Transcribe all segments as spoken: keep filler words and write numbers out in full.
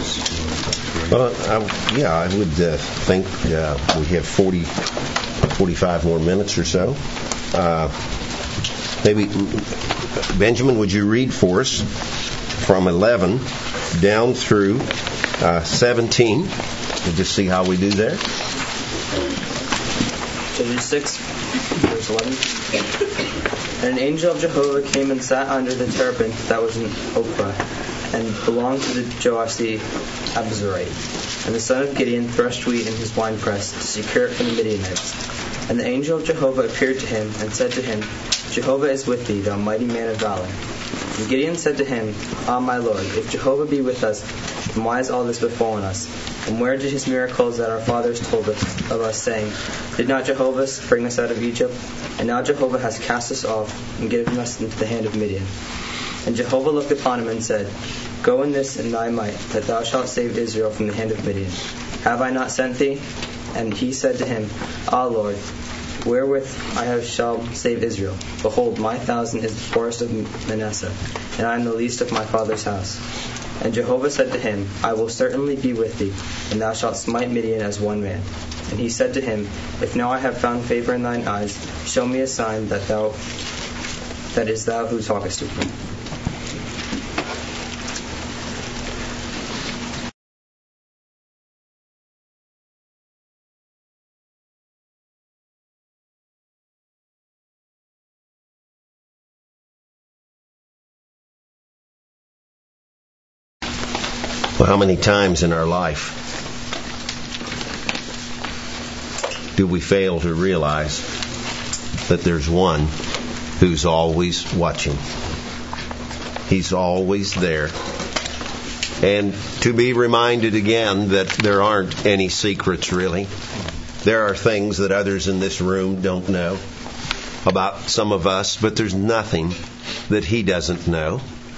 Well, I, yeah, I would uh, think uh, we have forty, forty-five more minutes or so. Uh, maybe, Benjamin, would you read for us from eleven down through uh, seventeen? We'll just see how we do there. Judges six, verse eleven. And an angel of Jehovah came and sat under the terebinth that was in Ophrah, and belonged to the Joash the Abiezrite. And the son of Gideon threshed wheat in his winepress to secure it from the Midianites. And the angel of Jehovah appeared to him and said to him, Jehovah is with thee, thou mighty man of valor. And Gideon said to him, Ah, my Lord, if Jehovah be with us, then why is all this befallen us? And where did his miracles that our fathers told us of us, saying, Did not Jehovah bring us out of Egypt? And now Jehovah has cast us off and given us into the hand of Midian. And Jehovah looked upon him and said, Go in this in thy might, that thou shalt save Israel from the hand of Midian. Have I not sent thee? And he said to him, Ah, Lord, wherewith I have shall save Israel. Behold, my thousand is the poorest of Manasseh, and I am the least of my father's house. And Jehovah said to him, I will certainly be with thee, and thou shalt smite Midian as one man. And he said to him, If now I have found favor in thine eyes, show me a sign that thou that is thou who talkest with me. Well, how many times in our life do we fail to realize that there's one who's always watching? He's always there. And to be reminded again that there aren't any secrets, really. There are things that others in this room don't know about some of us, but there's nothing that he doesn't know.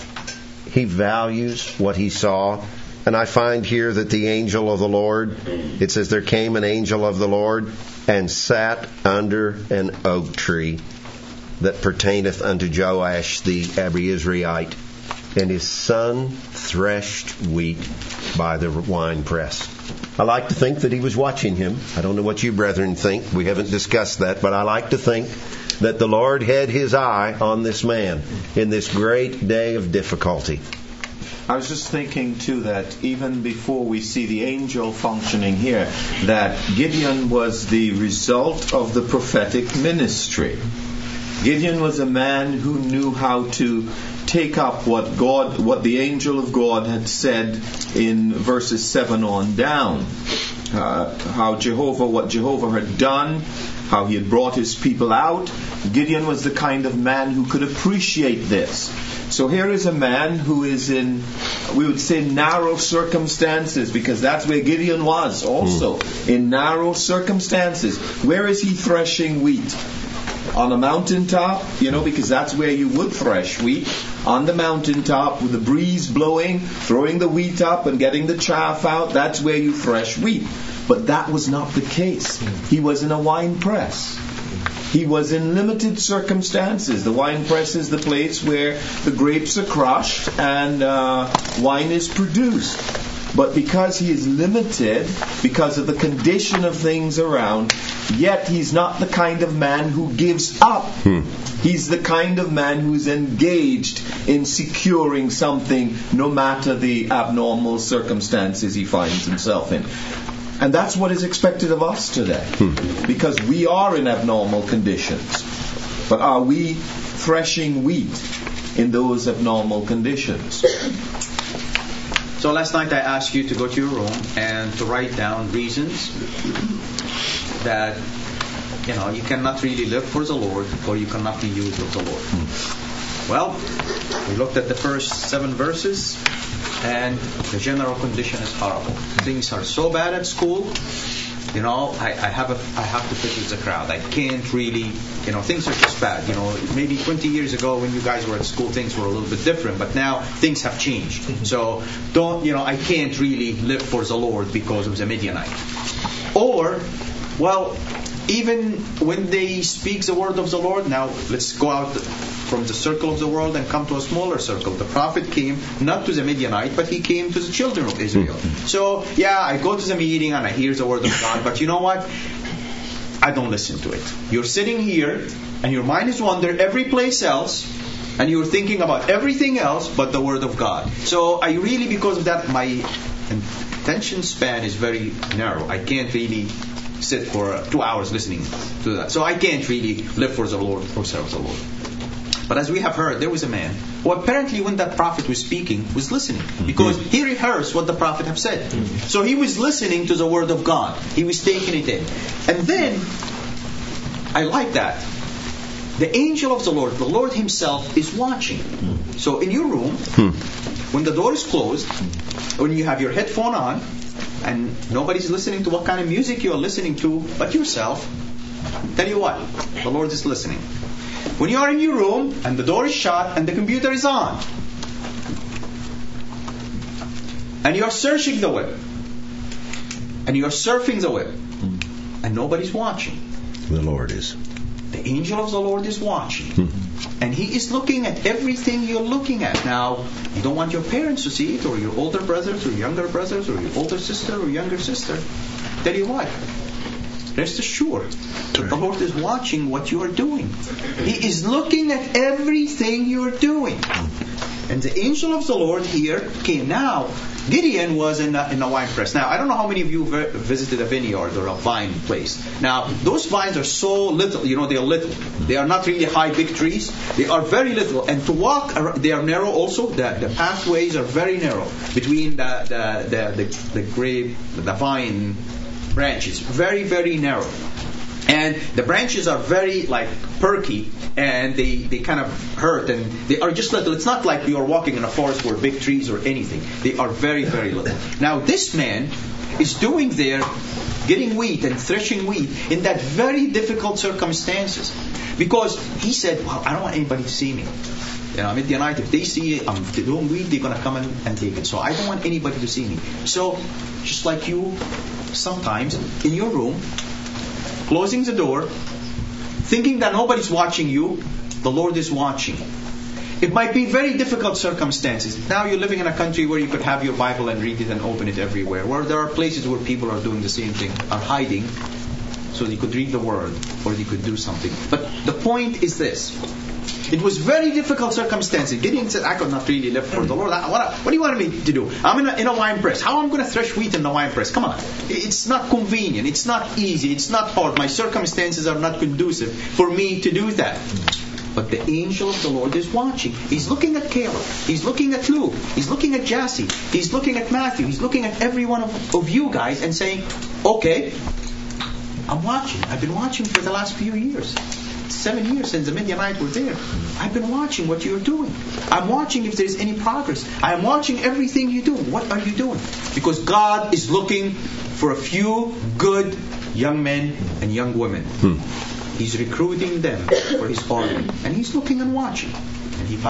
He values what he saw. And I find here that the angel of the Lord, it says, there came an angel of the Lord and sat under an oak tree that pertaineth unto Joash the Abiezrite, and his son threshed wheat by the winepress. I like to think that he was watching him. I don't know what you brethren think. We haven't discussed that, but I like to think that the Lord had his eye on this man in this great day of difficulty. I was just thinking, too, that even before we see the angel functioning here, that Gideon was the result of the prophetic ministry. Gideon was a man who knew how to take up what God, what the angel of God had said in verses seven on down. Uh, how Jehovah, what Jehovah had done, how he had brought his people out. Gideon was the kind of man who could appreciate this. So here is a man who is in, we would say, narrow circumstances, because that's where Gideon was also, mm. in narrow circumstances. Where is he threshing wheat? On a mountaintop, you know, because that's where you would thresh wheat. On the mountaintop with the breeze blowing, throwing the wheat up and getting the chaff out, that's where you thresh wheat. But that was not the case. He was in a wine press. He was in limited circumstances. The wine press is the place where the grapes are crushed and uh, wine is produced. But because he is limited, because of the condition of things around, yet he's not the kind of man who gives up. Hmm. He's the kind of man who's engaged in securing something no matter the abnormal circumstances he finds himself in. And that's what is expected of us today. Hmm. Because we are in abnormal conditions. But are we threshing wheat in those abnormal conditions? So last night I asked you to go to your room and to write down reasons that, you know, you cannot really live for the Lord, or you cannot be used of the Lord. Hmm. Well, we looked at the first seven verses, and the general condition is horrible. Things are so bad at school. You know, I, I have a, I have to fit with the crowd. I can't really, you know, things are just bad. You know, maybe twenty years ago when you guys were at school, things were a little bit different. But now things have changed. So don't, you know, I can't really live for the Lord because of the Midianite. Or, well, even when they speak the word of the Lord, now let's go out from the circle of the world and come to a smaller circle. The prophet came not to the Midianite, but he came to the children of Israel. Mm-hmm. So, yeah, I go to the meeting and I hear the word of God, but you know what? I don't listen to it. You're sitting here and your mind is wandered every place else, and you're thinking about everything else but the word of God. So I really, because of that, my attention span is very narrow. I can't really sit for two hours listening to that. So I can't really live for the Lord or serve the Lord. But as we have heard, there was a man who apparently, when that prophet was speaking, was listening, because he rehearsed what the prophet had said. So he was listening to the word of God. He was taking it in. And then, I like that. The angel of the Lord, the Lord himself, is watching. So in your room, when the door is closed, when you have your headphone on, and nobody's listening to what kind of music you are listening to but yourself, tell you what, the Lord is listening. When you are in your room and the door is shut and the computer is on, and you are searching the web, and you are surfing the web, and nobody's watching, the Lord is. The angel of the Lord is watching. And he is looking at everything you're looking at. Now, you don't want your parents to see it, or your older brothers, or younger brothers, or your older sister, or younger sister. Tell you what, rest assured that the Lord is watching what you are doing. He is looking at everything you are doing. And the angel of the Lord here came. Now, Gideon was in a, in a wine press. Now, I don't know how many of you visited a vineyard or a vine place. Now, those vines are so little. You know, they are little. They are not really high, big trees. They are very little. And to walk, they are narrow also. The, the pathways are very narrow between the the the, the, the grape, the vine branches. Very, very narrow. And the branches are very like perky, and they, they kind of hurt, and they are just little. It's not like you are walking in a forest where big trees or anything. They are very, very little. Now this man is doing there, getting wheat and threshing wheat in that very difficult circumstances, because he said, well, I don't want anybody to see me. You know, Midianite, if they see I'm doing wheat, they're going to come in and take it. So I don't want anybody to see me. So just like you, sometimes in your room, closing the door, thinking that nobody's watching you, the Lord is watching. It might be very difficult circumstances. Now you're living in a country where you could have your Bible and read it and open it everywhere, where there are places where people are doing the same thing, are hiding, so you could read the Word, or you could do something. But the point is this. It was very difficult circumstances. Gideon said, I could not really live for the Lord. What, what do you want me to do? I'm in a, in a wine press. How am I going to thresh wheat in the wine press? Come on. It's not convenient. It's not easy. It's not hard. My circumstances are not conducive for me to do that. But the angel of the Lord is watching. He's looking at Caleb. He's looking at Luke. He's looking at Jassy. He's looking at Matthew. He's looking at every one of, of you guys and saying, okay, I'm watching. I've been watching for the last few years. Seven years since the Midianites were there. I've been watching what you're doing. I'm watching if there's any progress. I'm watching everything you do. What are you doing? Because God is looking for a few good young men and young women. Hmm. He's recruiting them for His army. And He's looking and watching. And He